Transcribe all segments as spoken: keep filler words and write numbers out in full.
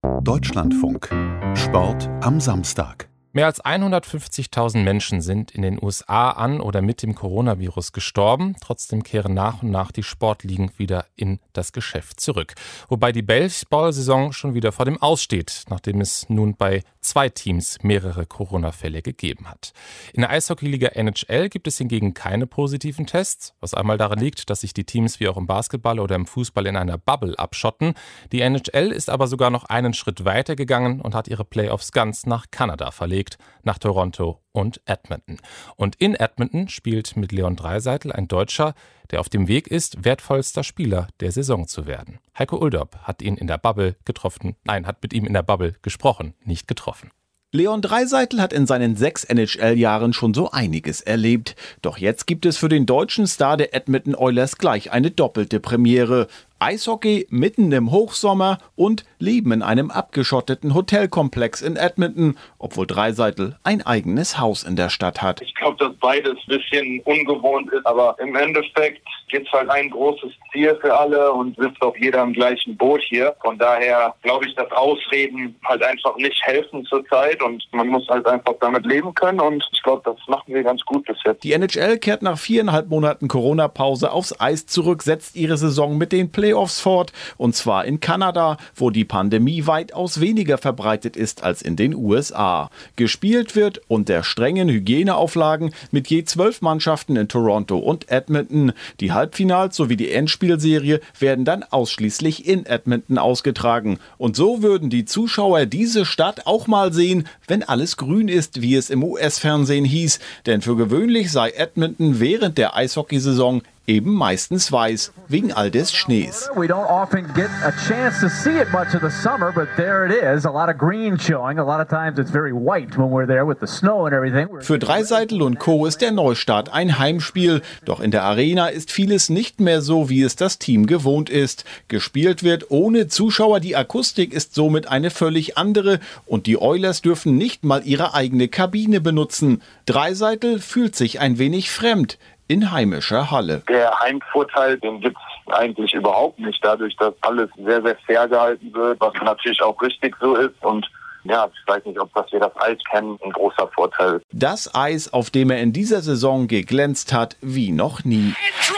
Deutschlandfunk. Sport am Samstag. Mehr als hundertfünfzigtausend Menschen sind in den U S A an oder mit dem Coronavirus gestorben. Trotzdem kehren nach und nach die Sportligen wieder in das Geschäft zurück. Wobei die Baseball-Saison schon wieder vor dem Aus steht, nachdem es nun bei zwei Teams mehrere Corona-Fälle gegeben hat. In der Eishockeyliga N H L gibt es hingegen keine positiven Tests, was einmal daran liegt, dass sich die Teams wie auch im Basketball oder im Fußball in einer Bubble abschotten. Die N H L ist aber sogar noch einen Schritt weiter gegangen und hat ihre Playoffs ganz nach Kanada verlegt, nach Toronto und Edmonton. Und in Edmonton spielt mit Leon Draisaitl ein Deutscher, der auf dem Weg ist, wertvollster Spieler der Saison zu werden. Heiko Ulderb hat ihn in der Bubble getroffen, nein, hat mit ihm in der Bubble gesprochen, nicht getroffen. Leon Draisaitl hat in seinen sechs N H L-Jahren schon so einiges erlebt. Doch jetzt gibt es für den deutschen Star der Edmonton Oilers gleich eine doppelte Premiere. Eishockey mitten im Hochsommer und Leben in einem abgeschotteten Hotelkomplex in Edmonton, obwohl Draisaitl ein eigenes Haus in der Stadt hat. Ich glaube, dass beides ein bisschen ungewohnt ist, aber im Endeffekt gibt es halt ein großes Ziel für alle und sitzt auch jeder im gleichen Boot hier. Von daher glaube ich, dass Ausreden halt einfach nicht helfen zurzeit und man muss halt einfach damit leben können und ich glaube, das machen wir ganz gut bis jetzt. Die N H L kehrt nach viereinhalb Monaten Corona-Pause aufs Eis zurück, setzt ihre Saison mit den Playoffs fort und zwar in Kanada, wo die Pandemie weitaus weniger verbreitet ist als in den U S A. Gespielt wird unter strengen Hygieneauflagen mit je zwölf Mannschaften in Toronto und Edmonton. Die Halbfinals sowie die Endspielserie werden dann ausschließlich in Edmonton ausgetragen. Und so würden die Zuschauer diese Stadt auch mal sehen, wenn alles grün ist, wie es im U S-Fernsehen hieß. Denn für gewöhnlich sei Edmonton während der Eishockeysaison eben meistens weiß, wegen all des Schnees. We don't often get a chance to see it much of the summer, but there it is. A lot of green showing. A lot of times it's very white when we're there with the snow and everything. Für Draisaitl und Co. ist der Neustart ein Heimspiel. Doch in der Arena ist vieles nicht mehr so, wie es das Team gewohnt ist. Gespielt wird ohne Zuschauer. Die Akustik ist somit eine völlig andere. Und die Oilers dürfen nicht mal ihre eigene Kabine benutzen. Draisaitl fühlt sich ein wenig fremd in heimischer Halle. Der Heimvorteil, den gibt es eigentlich überhaupt nicht, dadurch, dass alles sehr, sehr fair gehalten wird, was natürlich auch richtig so ist und ja, ich weiß nicht, ob das wir das Eis kennen, ein großer Vorteil. Das Eis, auf dem er in dieser Saison geglänzt hat, wie noch nie.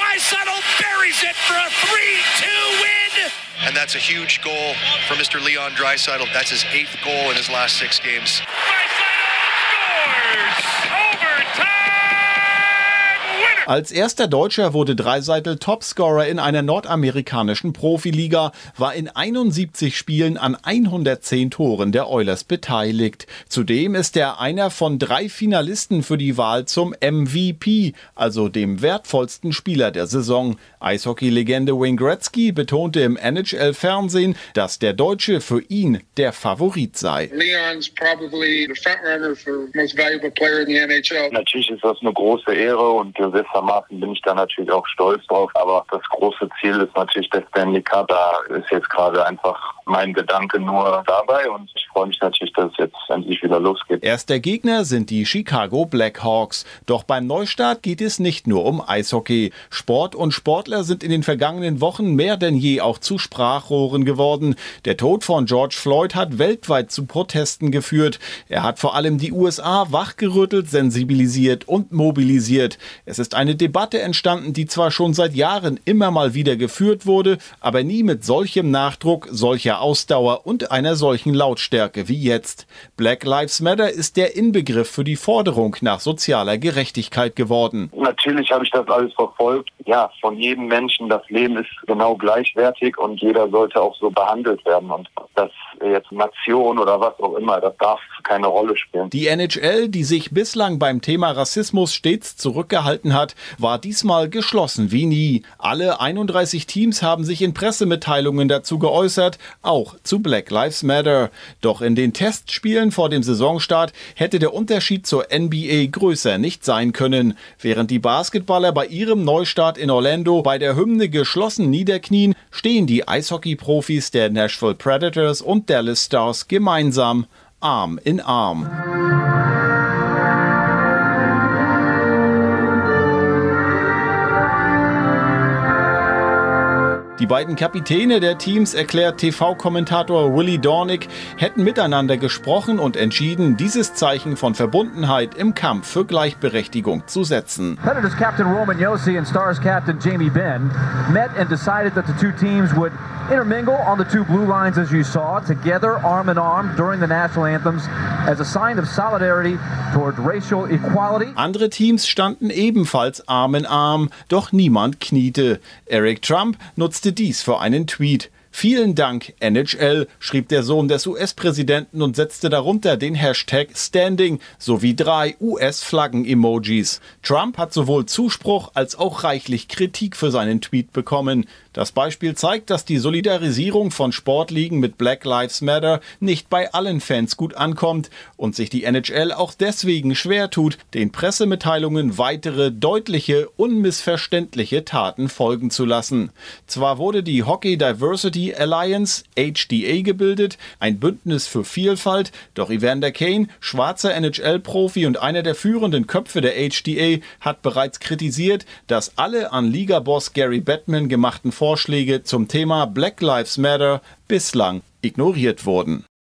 And that's a huge goal for Mister Leon Draisaitl. That's his eighth goal in his last six games. Als erster Deutscher wurde Draisaitl Topscorer in einer nordamerikanischen Profiliga, war in einundsiebzig Spielen an hundertzehn Toren der Oilers beteiligt. Zudem ist er einer von drei Finalisten für die Wahl zum M V P, also dem wertvollsten Spieler der Saison. Eishockey-Legende Wayne Gretzky betonte im N H L-Fernsehen, dass der Deutsche für ihn der Favorit sei. Leon's probably the frontrunner for most valuable player in the N H L. Natürlich ist das eine große Ehre und gewissermaßen bin ich da natürlich auch stolz drauf. Aber das große Ziel ist natürlich der Stanley Cup. Da ist jetzt gerade einfach mein Gedanke nur dabei und ich freue mich natürlich, dass es jetzt endlich wieder losgeht. Erster Gegner sind die Chicago Blackhawks. Doch beim Neustart geht es nicht nur um Eishockey. Sport und Sportler sind in den vergangenen Wochen mehr denn je auch zu Sprachrohren geworden. Der Tod von George Floyd hat weltweit zu Protesten geführt. Er hat vor allem die U S A wachgerüttelt, sensibilisiert und mobilisiert. Es ist eine Debatte entstanden, die zwar schon seit Jahren immer mal wieder geführt wurde, aber nie mit solchem Nachdruck, solcher Ausdauer und einer solchen Lautstärke wie jetzt. Black Lives Matter ist der Inbegriff für die Forderung nach sozialer Gerechtigkeit geworden. Natürlich habe ich das alles verfolgt. Ja, von jedem Menschen, das Leben ist genau gleichwertig und jeder sollte auch so behandelt werden. Und das jetzt Nation oder was auch immer, das darf keine Rolle spielen. Die N H L, die sich bislang beim Thema Rassismus stets zurückgehalten hat, war diesmal geschlossen wie nie. Alle einunddreißig Teams haben sich in Pressemitteilungen dazu geäußert, auch zu Black Lives Matter. Doch in den Testspielen vor dem Saisonstart hätte der Unterschied zur N B A größer nicht sein können. Während die Basketballer bei ihrem Neustart in Orlando bei der Hymne geschlossen niederknien, stehen die Eishockey-Profis der Nashville Predators und Dallas Stars gemeinsam Arm in Arm. Die beiden Kapitäne der Teams, erklärt T V-Kommentator Willie Dornick, hätten miteinander gesprochen und entschieden, dieses Zeichen von Verbundenheit im Kampf für Gleichberechtigung zu setzen. Predators captain Roman Josi and Stars captain Jamie Benn met and decided that the two teams would intermingle on the two blue lines, as you saw, together arm in arm during the national anthems as a sign of solidarity toward racial equality. Andere Teams standen ebenfalls Arm in Arm, doch niemand kniete. Eric Trump nutzte dies für einen Tweet. Vielen Dank, N H L, schrieb der Sohn des U S-Präsidenten und setzte darunter den Hashtag Standing sowie drei U S-Flaggen-Emojis. Trump hat sowohl Zuspruch als auch reichlich Kritik für seinen Tweet bekommen. Das Beispiel zeigt, dass die Solidarisierung von Sportligen mit Black Lives Matter nicht bei allen Fans gut ankommt und sich die N H L auch deswegen schwer tut, den Pressemitteilungen weitere deutliche, unmissverständliche Taten folgen zu lassen. Zwar wurde die Hockey Diversity Alliance, H D A, gebildet, ein Bündnis für Vielfalt, doch Evander Kane, schwarzer N H L-Profi und einer der führenden Köpfe der H D A, hat bereits kritisiert, dass alle an Ligaboss Gary Bettman gemachten Vorschläge zum Thema Black Lives Matter bislang ignoriert wurden.